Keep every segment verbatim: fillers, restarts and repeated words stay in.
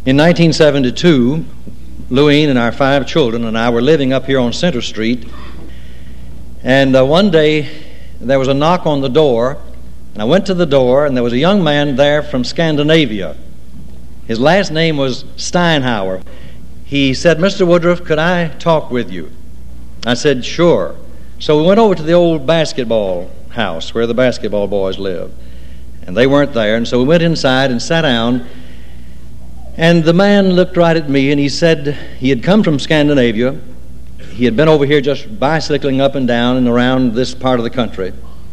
In nineteen seventy-two, Louine and our five children and I were living up here on Center Street, and uh, one day there was a knock on the door, and I went to the door, and there was a young man there from Scandinavia. His last name was Steinhauer. He said, "Mister Woodruff, could I talk with you?" I said, "Sure." So we went over to the old basketball house where the basketball boys live, and they weren't there, and so we went inside and sat down, and the man looked right at me, and he said he had come from Scandinavia. He had been over here just bicycling up and down and around this part of the country.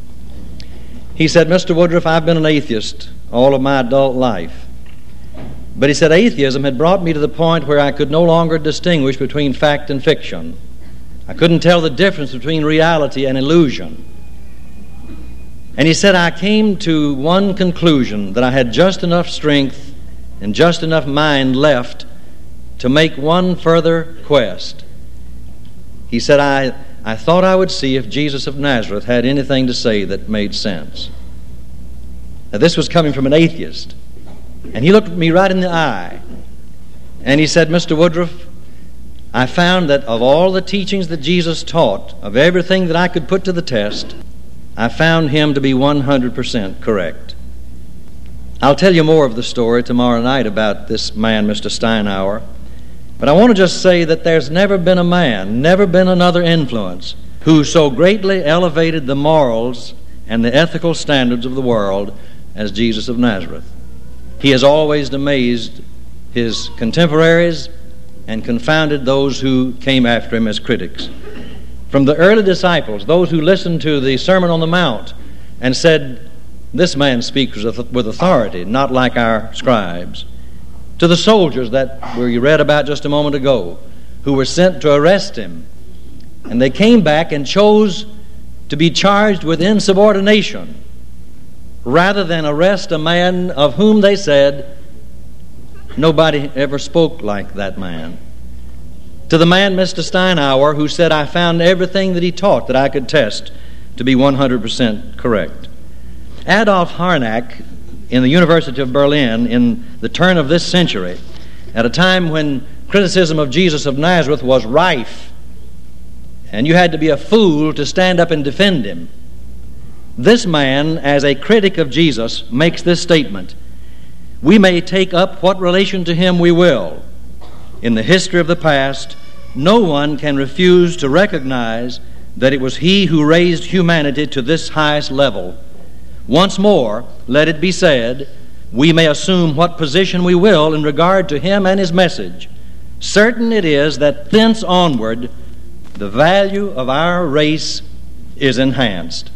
He said, "Mister Woodruff, I've been an atheist all of my adult life." But he said atheism had brought me to the point where I could no longer distinguish between fact and fiction. I couldn't tell the difference between reality and illusion. And he said, I came to one conclusion, that I had just enough strength and just enough mind left to make one further quest. He said, I, I thought I would see if Jesus of Nazareth had anything to say that made sense. Now, this was coming from an atheist. And he looked me right in the eye, and he said, "Mister Woodruff, I found that of all the teachings that Jesus taught, of everything that I could put to the test, I found him to be one hundred percent correct." I'll tell you more of the story tomorrow night about this man, Mister Steinhauer. But I want to just say that there's never been a man, never been another influence, who so greatly elevated the morals and the ethical standards of the world as Jesus of Nazareth. He has always amazed his contemporaries and confounded those who came after him as critics. From the early disciples, those who listened to the Sermon on the Mount and said, "This man speaks with authority, not like our scribes," to the soldiers that we read about just a moment ago, who were sent to arrest him, and they came back and chose to be charged with insubordination rather than arrest a man of whom they said nobody ever spoke like that man. To the man, Mister Steinhauer, who said, "I found everything that he taught that I could test to be one hundred percent correct." Adolf Harnack, in the University of Berlin, in the turn of this century, at a time when criticism of Jesus of Nazareth was rife, and you had to be a fool to stand up and defend him, this man, as a critic of Jesus, makes this statement: "We may take up what relation to him we will. In the history of the past, no one can refuse to recognize that it was he who raised humanity to this highest level. Once more, let it be said, we may assume what position we will in regard to him and his message. Certain it is that thence onward, the value of our race is enhanced."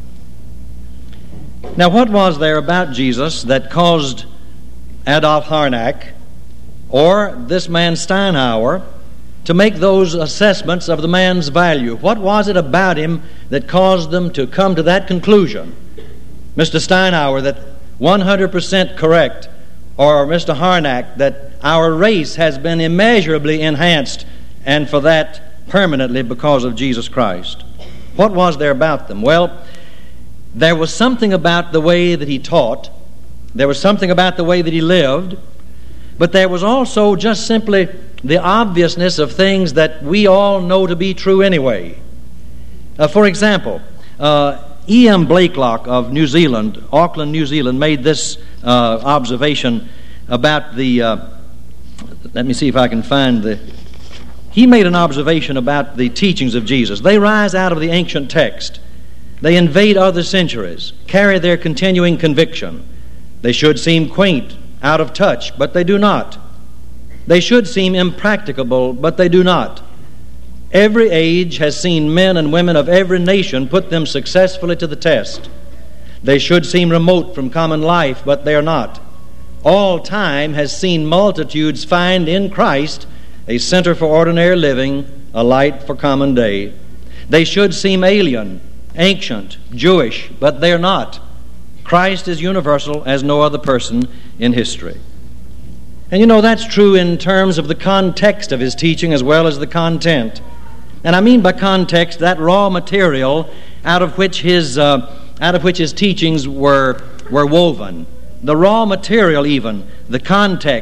Now, what was there about Jesus that caused Adolf Harnack or this man Steinhauer to make those assessments of the man's value? What was it about him that caused them to come to that conclusion? Mister Steinhauer, that one hundred percent correct, or Mister Harnack, that our race has been immeasurably enhanced, and for that permanently because of Jesus Christ. What was there about them? Well, there was something about the way that he taught. There was something about the way that he lived. But there was also just simply the obviousness of things that we all know to be true anyway. Uh, for example, uh, E M Blakelock of New Zealand, Auckland, New Zealand, made this uh, observation about the, uh, let me see if I can find the, he made an observation about the teachings of Jesus. They rise out of the ancient text. They invade other centuries, carry their continuing conviction. They should seem quaint, out of touch, but they do not. They should seem impracticable, but they do not. Every age has seen men and women of every nation put them successfully to the test. They should seem remote from common life, but they are not. All time has seen multitudes find in Christ a center for ordinary living, a light for common day. They should seem alien, ancient, Jewish, but they're not. Christ is universal as no other person in history. And you know, that's true in terms of the context of his teaching as well as the content. And I mean by context that raw material out of which his uh, out of which his teachings were were woven. The raw material, even the context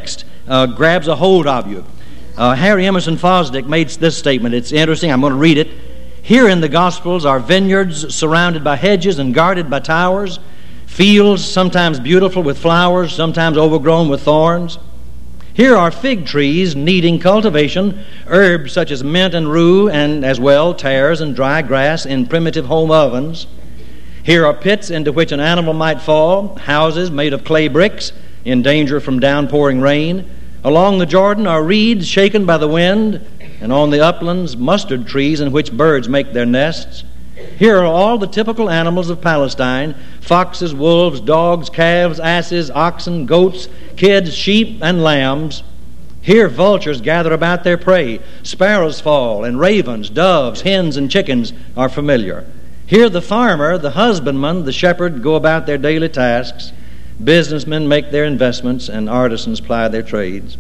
uh, grabs a hold of you. Uh, Harry Emerson Fosdick made this statement. It's interesting. I'm going to read it. Here in the Gospels are vineyards surrounded by hedges and guarded by towers, fields sometimes beautiful with flowers, sometimes overgrown with thorns. Here are fig trees needing cultivation, herbs such as mint and rue, and as well tares and dry grass in primitive home ovens. Here are pits into which an animal might fall, houses made of clay bricks in danger from downpouring rain. Along the Jordan are reeds shaken by the wind, and on the uplands mustard trees in which birds make their nests. Here are all the typical animals of Palestine: foxes, wolves, dogs, calves, asses, oxen, goats, kids, sheep, and lambs. Here vultures gather about their prey, sparrows fall, and ravens, doves, hens, and chickens are familiar. Here the farmer, the husbandman, the shepherd go about their daily tasks. Businessmen make their investments, and artisans ply their trades.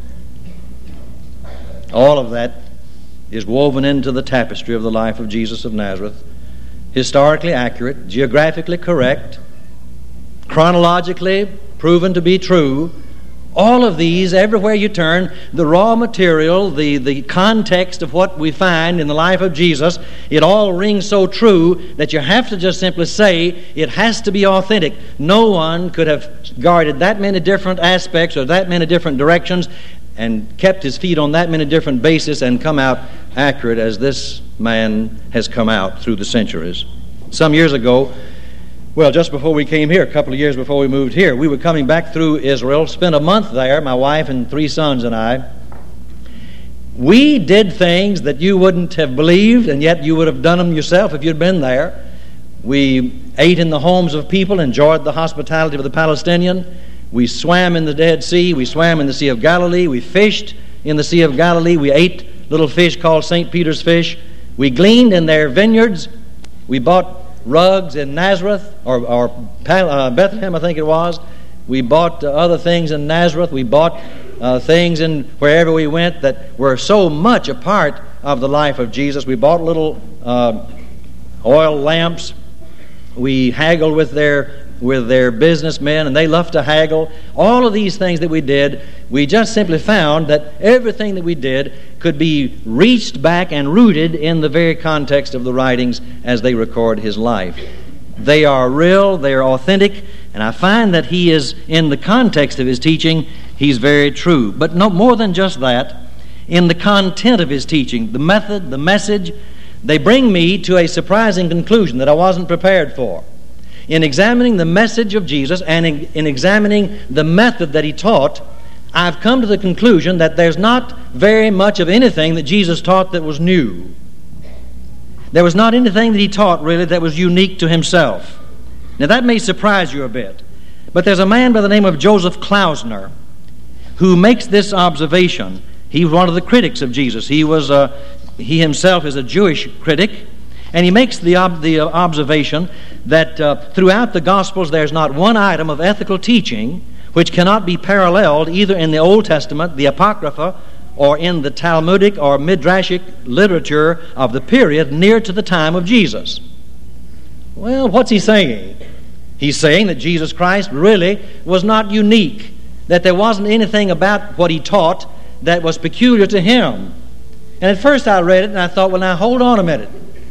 All of that is woven into the tapestry of the life of Jesus of Nazareth. Historically accurate, geographically correct, chronologically proven to be true. All of these, everywhere you turn, the raw material, the, the context of what we find in the life of Jesus, it all rings so true that you have to just simply say it has to be authentic. No one could have guarded that many different aspects or that many different directions and kept his feet on that many different bases and come out accurate as this man has come out through the centuries. Some years ago, well, just before we came here, a couple of years before we moved here, we were coming back through Israel, spent a month there, my wife and three sons and I. We did things that you wouldn't have believed, and yet you would have done them yourself if you'd been there. We ate in the homes of people, enjoyed the hospitality of the Palestinian. We swam in the Dead Sea. We swam in the Sea of Galilee. We fished in the Sea of Galilee. We ate little fish called Saint Peter's fish. We gleaned in their vineyards. We bought rugs in Nazareth, or, or uh, Bethlehem, I think it was. We bought uh, other things in Nazareth. We bought uh, things in wherever we went that were so much a part of the life of Jesus. We bought little uh, oil lamps. We haggled with their with their businessmen, and they loved to haggle. All of these things that we did, we just simply found that everything that we did could be reached back and rooted in the very context of the writings as they record his life. They are real, they are authentic, and I find that he is, in the context of his teaching, he's very true. But no more than just that, in the content of his teaching, the method, the message, they bring me to a surprising conclusion that I wasn't prepared for. In examining the message of Jesus and in, in examining the method that he taught, I've come to the conclusion that there's not very much of anything that Jesus taught that was new. There was not anything that he taught really that was unique to himself. Now that may surprise you a bit, but there's a man by the name of Joseph Klausner who makes this observation. He was one of the critics of Jesus. He was a, he himself is a Jewish critic. And he makes the, ob- the uh, observation that uh, throughout the Gospels there's not one item of ethical teaching which cannot be paralleled either in the Old Testament, the Apocrypha, or in the Talmudic or Midrashic literature of the period near to the time of Jesus. Well, what's he saying? He's saying that Jesus Christ really was not unique, that there wasn't anything about what he taught that was peculiar to him. And at first I read it and I thought, well, now hold on a minute.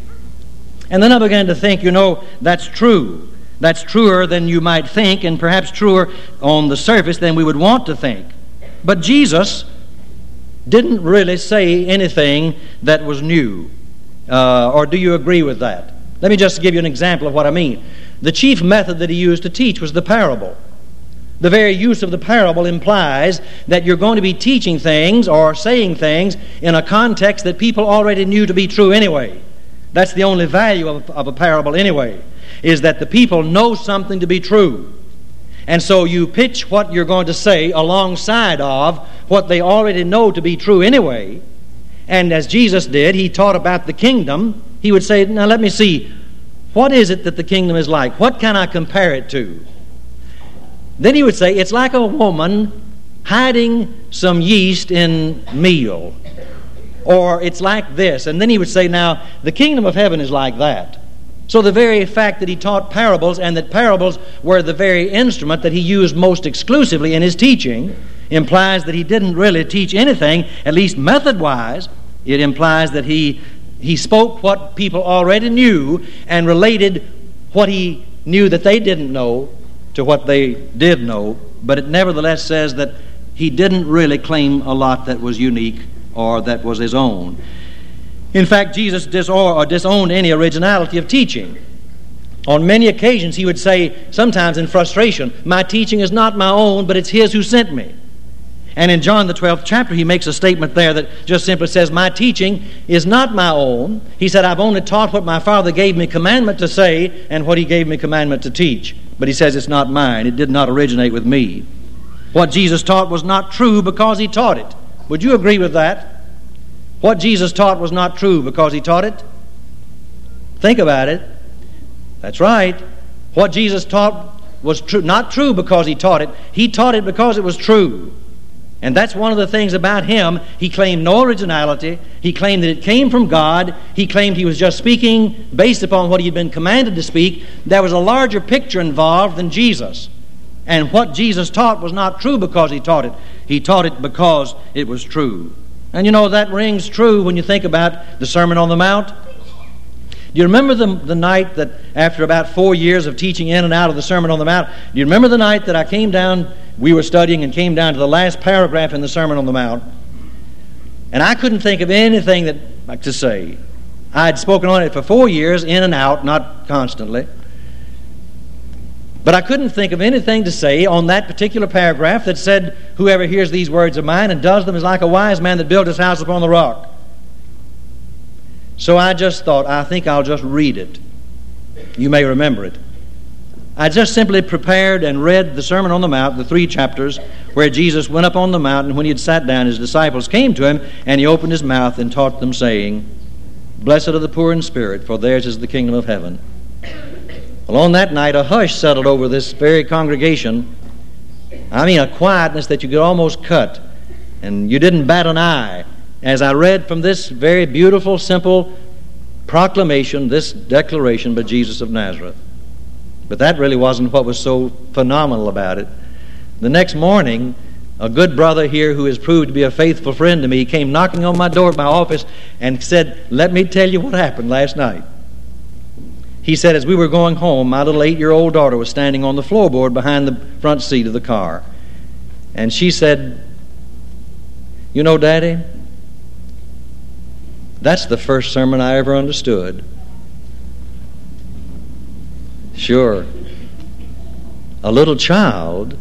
And then I began to think, you know, that's true. That's truer than you might think, and perhaps truer on the surface than we would want to think. But Jesus didn't really say anything that was new. Uh, or do you agree with that? Let me just give you an example of what I mean. The chief method that he used to teach was the parable. The very use of the parable implies that you're going to be teaching things or saying things in a context that people already knew to be true anyway. That's the only value of, of a parable anyway, is that the people know something to be true. And so you pitch what you're going to say alongside of what they already know to be true anyway. And as Jesus did, he taught about the kingdom. He would say, now let me see, what is it that the kingdom is like? What can I compare it to? Then he would say, it's like a woman hiding some yeast in meal. Or it's like this. And then he would say, now, the kingdom of heaven is like that. So the very fact that he taught parables, and that parables were the very instrument that he used most exclusively in his teaching, implies that he didn't really teach anything, at least method-wise. It implies that he, he spoke what people already knew and related what he knew that they didn't know to what they did know, but it nevertheless says that he didn't really claim a lot that was unique or that was his own. In fact, Jesus disowned, or disowned any originality of teaching. On many occasions he would say, sometimes in frustration, my teaching is not my own, but it's his who sent me. And in John the twelfth chapter he makes a statement there that just simply says, my teaching is not my own. He said, I've only taught what my Father gave me commandment to say and what he gave me commandment to teach. But he says it's not mine. It did not originate with me. What Jesus taught was not true because he taught it. Would you agree with that? What Jesus taught was not true because he taught it? Think about it. That's right. What Jesus taught was true, not true because he taught it. He taught it because it was true. And that's one of the things about him. He claimed no originality. He claimed that it came from God. He claimed he was just speaking based upon what he had been commanded to speak. There was a larger picture involved than Jesus. And what Jesus taught was not true because he taught it. He taught it because it was true. And you know, that rings true when you think about the Sermon on the Mount. Do you remember the, the night that after about four years of teaching in and out of the Sermon on the Mount, do you remember the night that I came down, we were studying and came down to the last paragraph in the Sermon on the Mount, and I couldn't think of anything that like to say. I had spoken on it for four years, in and out, not constantly. But I couldn't think of anything to say on that particular paragraph that said, whoever hears these words of mine and does them is like a wise man that built his house upon the rock. So I just thought, I think I'll just read it. You may remember it. I just simply prepared and read the Sermon on the Mount, the three chapters, where Jesus went up on the mountain. When he had sat down, his disciples came to him, and he opened his mouth and taught them, saying, Blessed are the poor in spirit, for theirs is the kingdom of heaven. Well, on that night, a hush settled over this very congregation. I mean, a quietness that you could almost cut, and you didn't bat an eye as I read from this very beautiful, simple proclamation, this declaration by Jesus of Nazareth. But that really wasn't what was so phenomenal about it. The next morning, a good brother here who has proved to be a faithful friend to me came knocking on my door at my office and said, let me tell you what happened last night. He said, as we were going home, my little eight-year-old daughter was standing on the floorboard behind the front seat of the car. And she said, you know, Daddy, that's the first sermon I ever understood. Sure, a little child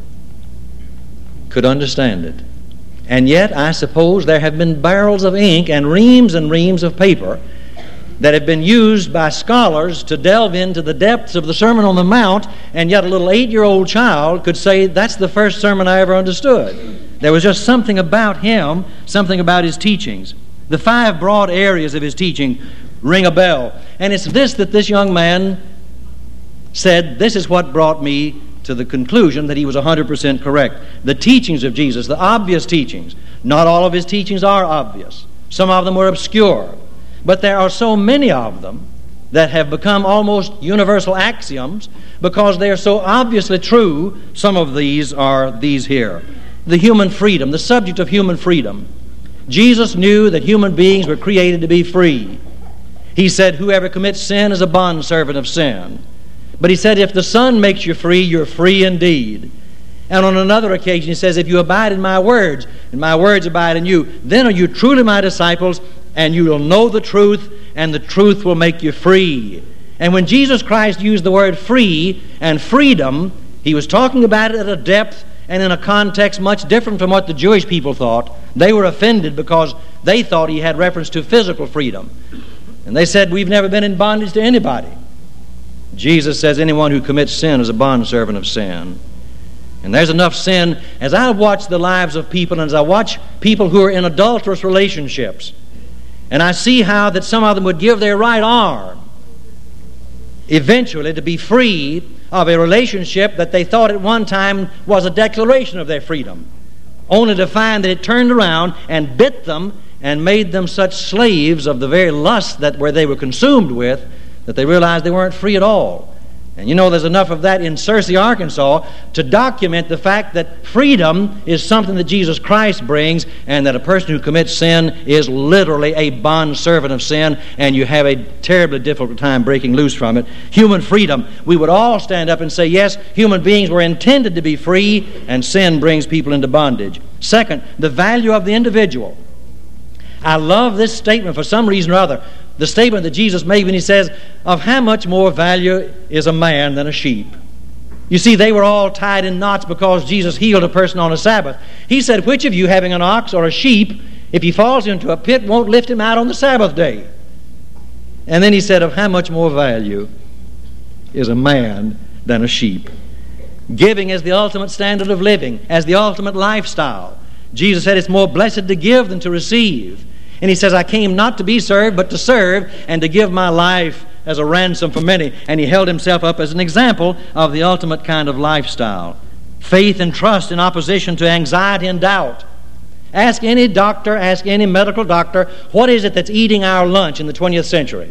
could understand it. And yet, I suppose there have been barrels of ink and reams and reams of paper that have been used by scholars to delve into the depths of the Sermon on the Mount, and yet a little eight-year-old child could say, that's the first sermon I ever understood. There was just something about him, something about his teachings. The five broad areas of his teaching ring a bell. And it's this that this young man said, this is what brought me to the conclusion that he was one hundred percent correct. The teachings of Jesus, the obvious teachings. Not all of his teachings are obvious. Some of them were obscure. But there are so many of them that have become almost universal axioms because they are so obviously true. Some of these are these here. The human freedom, the subject of human freedom. Jesus knew that human beings were created to be free. He said, whoever commits sin is a bondservant of sin. But he said, if the Son makes you free, you're free indeed. And on another occasion he says, if you abide in my words, and my words abide in you, then are you truly my disciples, and you will know the truth, and the truth will make you free. And when Jesus Christ used the word free and freedom, he was talking about it at a depth and in a context much different from what the Jewish people thought. They were offended because they thought he had reference to physical freedom. And they said, we've never been in bondage to anybody. Jesus says anyone who commits sin is a bondservant of sin. And there's enough sin. As I watch the lives of people, and as I watch people who are in adulterous relationships, and I see how that some of them would give their right arm eventually to be free of a relationship that they thought at one time was a declaration of their freedom, only to find that it turned around and bit them and made them such slaves of the very lust that where they were consumed with that they realized they weren't free at all. And you know there's enough of that in Searcy, Arkansas to document the fact that freedom is something that Jesus Christ brings, and that a person who commits sin is literally a bondservant of sin, and you have a terribly difficult time breaking loose from it. Human freedom. We would all stand up and say, yes, human beings were intended to be free, and sin brings people into bondage. Second, the value of the individual. I love this statement for some reason or other. The statement that Jesus made when he says, of how much more value is a man than a sheep? You see, they were all tied in knots because Jesus healed a person on a Sabbath. He said, which of you, having an ox or a sheep, if he falls into a pit, won't lift him out on the Sabbath day? And then he said, of how much more value is a man than a sheep? Giving as the ultimate standard of living, as the ultimate lifestyle. Jesus said it's more blessed to give than to receive. And he says, I came not to be served, but to serve, and to give my life as a ransom for many. And he held himself up as an example of the ultimate kind of lifestyle. Faith and trust in opposition to anxiety and doubt. Ask any doctor, ask any medical doctor, what is it that's eating our lunch in the twentieth century?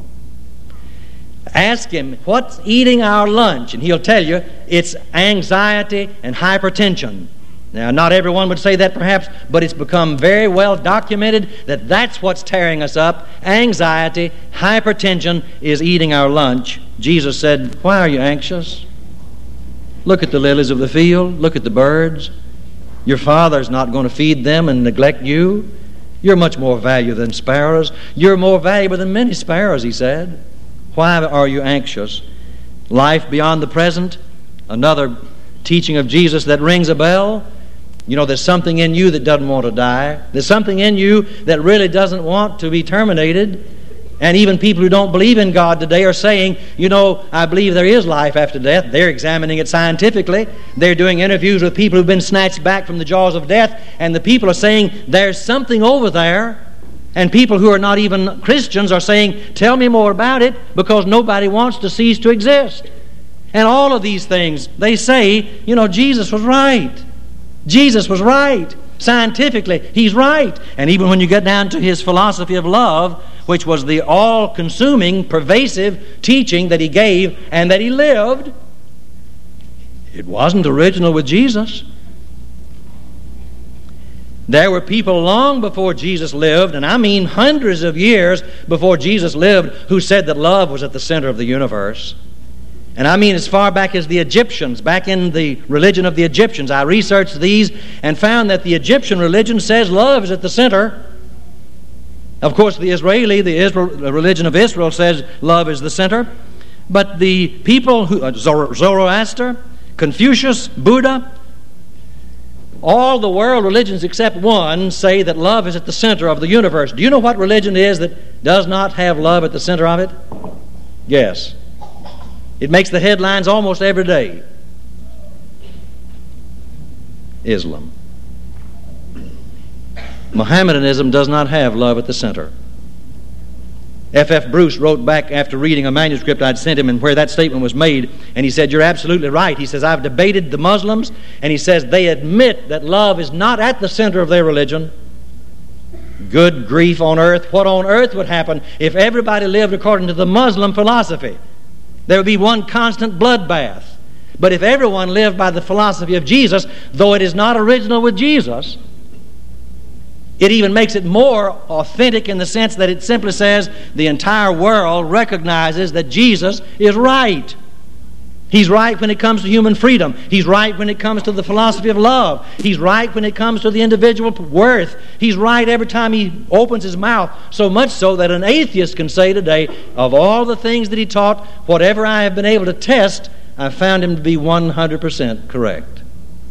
Ask him, what's eating our lunch? And he'll tell you, it's anxiety and hypertension. Now, not everyone would say that perhaps, but it's become very well documented that that's what's tearing us up. Anxiety, hypertension is eating our lunch. Jesus said, why are you anxious? Look at the lilies of the field. Look at the birds. Your Father's not going to feed them and neglect you. You're much more valuable than sparrows. You're more valuable than many sparrows, he said. Why are you anxious? Life beyond the present, another teaching of Jesus that rings a bell. You know, there's something in you that doesn't want to die. There's something in you that really doesn't want to be terminated. And even people who don't believe in God today are saying, you know, I believe there is life after death. They're examining it scientifically. They're doing interviews with people who've been snatched back from the jaws of death, and the people are saying, there's something over there. And people who are not even Christians are saying, tell me more about it, because nobody wants to cease to exist. And all of these things, they say, you know, Jesus was right. Jesus was right. Scientifically, he's right. And even when you get down to his philosophy of love, which was the all-consuming, pervasive teaching that he gave and that he lived, it wasn't original with Jesus. There were people long before Jesus lived, and I mean hundreds of years before Jesus lived, who said that love was at the center of the universe. And I mean as far back as the Egyptians, back in the religion of the Egyptians. I researched these and found that the Egyptian religion says love is at the center. Of course, the Israeli, the, Israel, the religion of Israel says love is the center. But the people who, uh, Zoroaster, Confucius, Buddha, all the world religions except one say that love is at the center of the universe. Do you know what religion it is that does not have love at the center of it? Yes. It makes the headlines almost every day. Islam. Mohammedanism does not have love at the center. F F Bruce wrote back after reading a manuscript I'd sent him and where that statement was made, and he said, you're absolutely right. He says, I've debated the Muslims, and he says they admit that love is not at the center of their religion. Good grief on earth. What on earth would happen if everybody lived according to the Muslim philosophy? There would be one constant bloodbath. But if everyone lived by the philosophy of Jesus, though it is not original with Jesus, it even makes it more authentic in the sense that it simply says the entire world recognizes that Jesus is right. He's right when it comes to human freedom. He's right when it comes to the philosophy of love. He's right when it comes to the individual worth. He's right every time he opens his mouth, so much so that an atheist can say today, of all the things that he taught, whatever I have been able to test, I found him to be one hundred percent correct.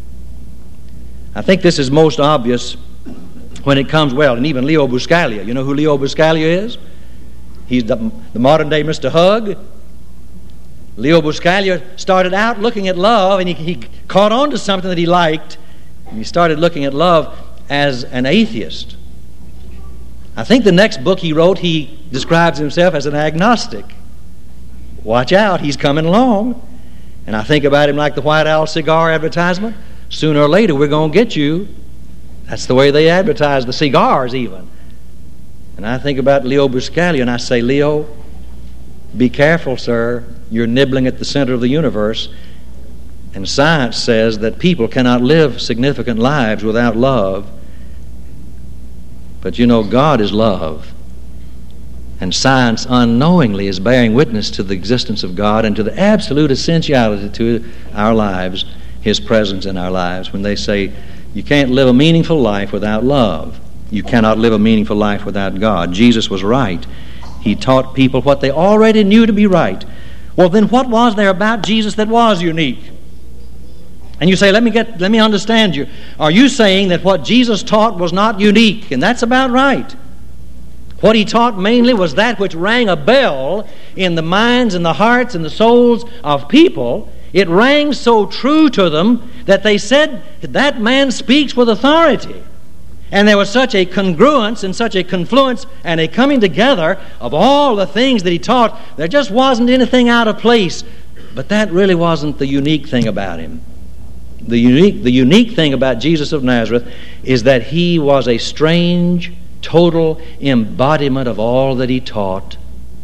I think this is most obvious when it comes, well, and even Leo Buscaglia. You know who Leo Buscaglia is? He's the, the modern-day Mister Hug. Leo Buscaglia started out looking at love, and he, he caught on to something that he liked, and he started looking at love as an atheist. I think the next book he wrote, he describes himself as an agnostic. Watch out, he's coming along. And I think about him like the White Owl cigar advertisement. Sooner or later, we're going to get you. That's the way they advertise the cigars even. And I think about Leo Buscaglia, and I say, Leo, be careful, sir. you're nibbling at the center of the universe. And science says that people cannot live significant lives without love. But you know, God is love. And science unknowingly is bearing witness to the existence of God and to the absolute essentiality to our lives, His presence in our lives, when they say you can't live a meaningful life without love. You cannot live a meaningful life without God. Jesus was right. He taught people what they already knew to be right. Well, then what was there about Jesus that was unique? And you say, let me get, let me understand you. Are you saying that what Jesus taught was not unique? And that's about right. What He taught mainly was that which rang a bell in the minds and the hearts and the souls of people. It rang so true to them that they said, that man speaks with authority. And there was such a congruence and such a confluence and a coming together of all the things that He taught, there just wasn't anything out of place. But that really wasn't the unique thing about Him. The unique, the unique thing about Jesus of Nazareth is that He was a strange, total embodiment of all that He taught.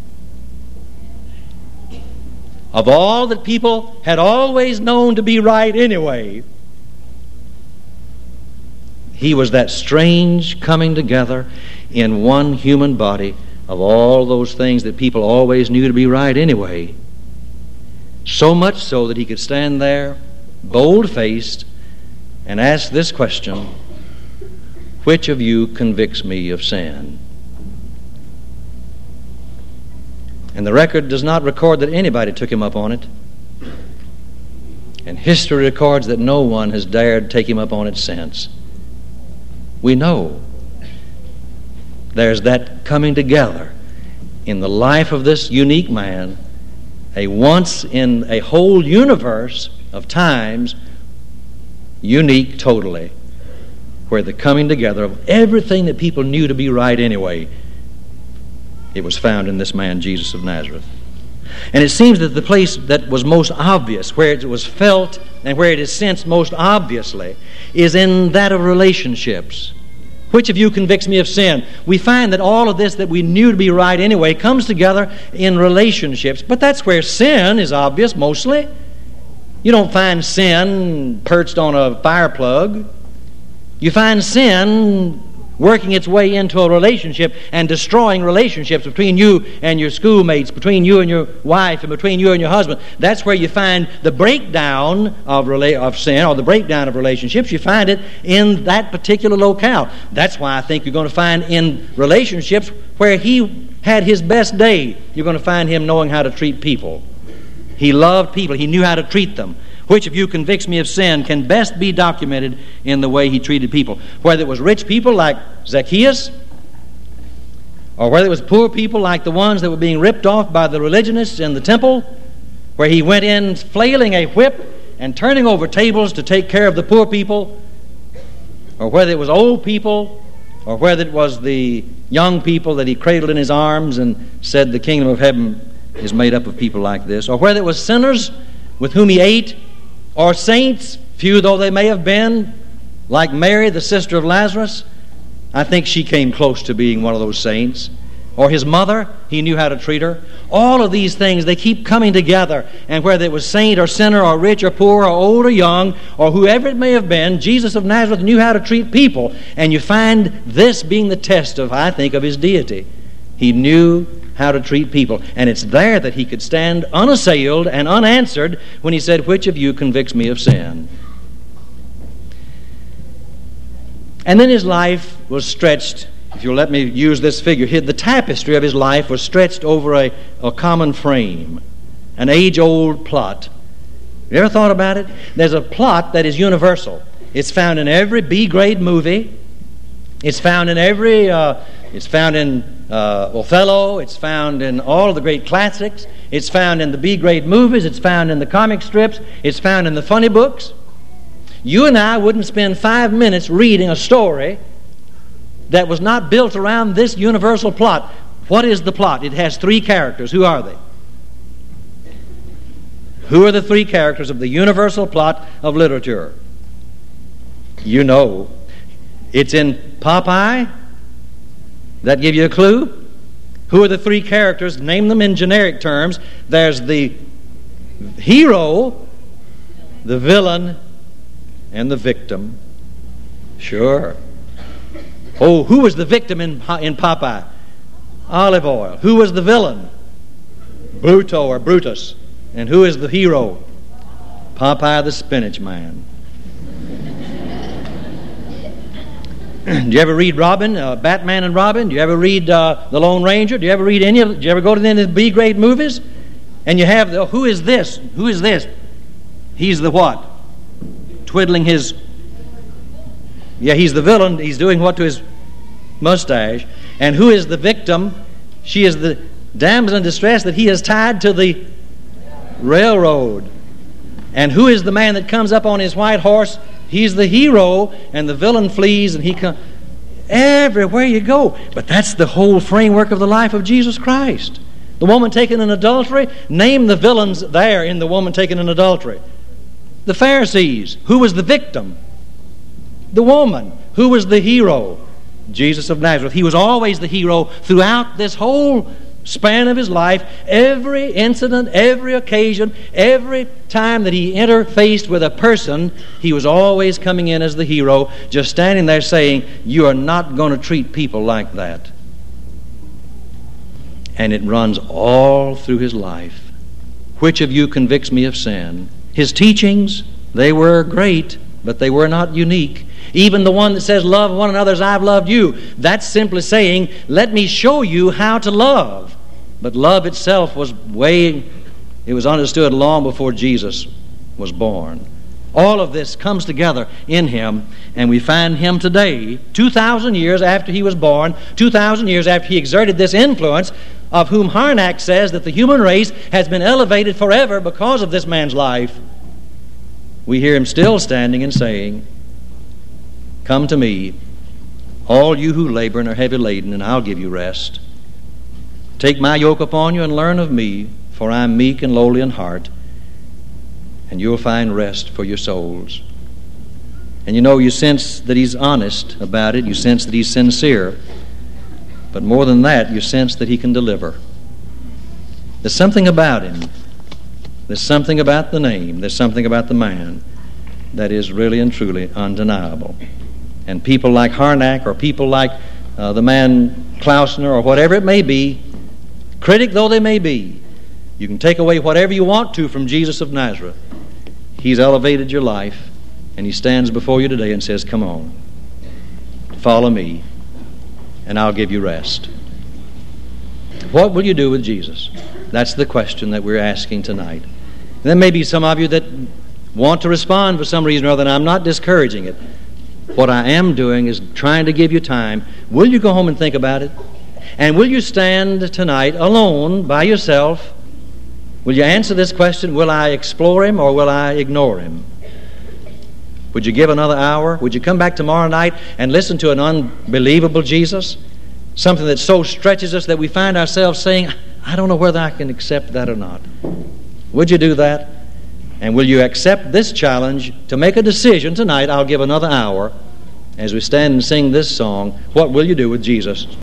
Of all that people had always known to be right anyway, He was that strange coming together in one human body of all those things that people always knew to be right anyway. So much so that He could stand there, bold-faced, and ask this question, which of you convicts me of sin? And the record does not record that anybody took Him up on it. And history records that no one has dared take Him up on it since. We know there's that coming together in the life of this unique man, a once in a whole universe of times, unique totally, where the coming together of everything that people knew to be right anyway, it was found in this man, Jesus of Nazareth. And it seems that the place that was most obvious, where it was felt and where it is sensed most obviously, is in that of relationships. Which of you convicts me of sin? We find that all of this that we knew to be right anyway comes together in relationships. But that's where sin is obvious mostly. You don't find sin perched on a fire plug. You find sin working its way into a relationship and destroying relationships between you and your schoolmates, between you and your wife, and between you and your husband. That's where you find the breakdown of rela- of sin, or the breakdown of relationships. You find it in that particular locale. That's why I think you're going to find in relationships where He had His best day, you're going to find Him knowing how to treat people. He loved people. He knew how to treat them. Which of you convicts me of sin can best be documented in the way He treated people. Whether it was rich people like Zacchaeus, or whether it was poor people like the ones that were being ripped off by the religionists in the temple, where He went in flailing a whip and turning over tables to take care of the poor people, or whether it was old people, or whether it was the young people that He cradled in His arms and said the kingdom of heaven is made up of people like this, or whether it was sinners with whom He ate, or saints, few though they may have been, like Mary, the sister of Lazarus. I think she came close to being one of those saints. Or His mother, He knew how to treat her. All of these things, they keep coming together. And whether it was saint or sinner or rich or poor or old or young or whoever it may have been, Jesus of Nazareth knew how to treat people. And you find this being the test of, I think, of His deity. He knew how to treat people. And it's there that He could stand unassailed and unanswered when He said, which of you convicts me of sin? And then His life was stretched, if you'll let me use this figure, the tapestry of His life was stretched over a, a common frame, an age-old plot. You ever thought about it? There's a plot that is universal. It's found in every B-grade movie. It's found in every, uh, it's found in Uh, Othello, it's found in all of the great classics, it's found in the B-grade movies, it's found in the comic strips, it's found in the funny books. You and I wouldn't spend five minutes reading a story that was not built around this universal plot. What is the plot? It has three characters. Who are they? Who are the three characters of the universal plot of literature? You know. It's in Popeye. That give you a clue? Who are the three characters? Name them in generic terms. There's the hero, the villain, and the victim. Sure. Oh, who was the victim in, in Popeye? Olive oil. Who was the villain? Bruto or Brutus. And who is the hero? Popeye the Spinach Man. Do you ever read Robin, uh, Batman and Robin? Do you ever read uh, The Lone Ranger? Do you ever read any of? Do you ever go to any of the B-grade movies? And you have the, who is this? Who is this? He's the what? Twiddling his. Yeah, he's the villain. He's doing what to his mustache? And who is the victim? She is the damsel in distress that he has tied to the railroad. And who is the man that comes up on his white horse? He's the hero, and the villain flees, and he comes. Everywhere you go. But that's the whole framework of the life of Jesus Christ. The woman taken in adultery, name the villains there in the woman taken in adultery. The Pharisees. Who was the victim? The woman. Who was the hero? Jesus of Nazareth. He was always the hero throughout this whole span of his life. Every incident, every occasion, every time that he interfaced with a person, he was always coming in as the hero, just standing there saying, you are not going to treat people like that. And it runs all through his life. Which of you convicts me of sin? His teachings, they were great, but they were not unique. Even the one that says, love one another as I've loved you, that's simply saying, let me show you how to love. But love itself was way, it was understood long before Jesus was born. All of this comes together in him, and we find him today, two thousand years after he was born, two thousand years after he exerted this influence, of whom Harnack says that the human race has been elevated forever because of this man's life. We hear him still standing and saying, come to me, all you who labor and are heavy laden, and I'll give you rest. Take my yoke upon you and learn of me, for I am meek and lowly in heart, and you'll find rest for your souls. And you know, you sense that he's honest about it. You sense that he's sincere. But more than that, you sense that he can deliver. There's something about him. There's something about the name. There's something about the man that is really and truly undeniable. And people like Harnack, or people like uh, the man Klausner, or whatever it may be, critic though they may be, you can take away whatever you want to from Jesus of Nazareth. He's elevated your life, and he stands before you today and says, come on, follow me, and I'll give you rest. What will you do with Jesus? That's the question that we're asking tonight. And there may be some of you that want to respond for some reason or other, and I'm not discouraging it. What I am doing is trying to give you time. Will you go home and think about it? And will you stand tonight alone by yourself? Will you answer this question, will I explore him or will I ignore him? Would you give another hour? Would you come back tomorrow night and listen to an unbelievable Jesus? Something that so stretches us that we find ourselves saying, I don't know whether I can accept that or not. Would you do that? And will you accept this challenge to make a decision tonight? I'll give another hour as we stand and sing this song. What will you do with Jesus?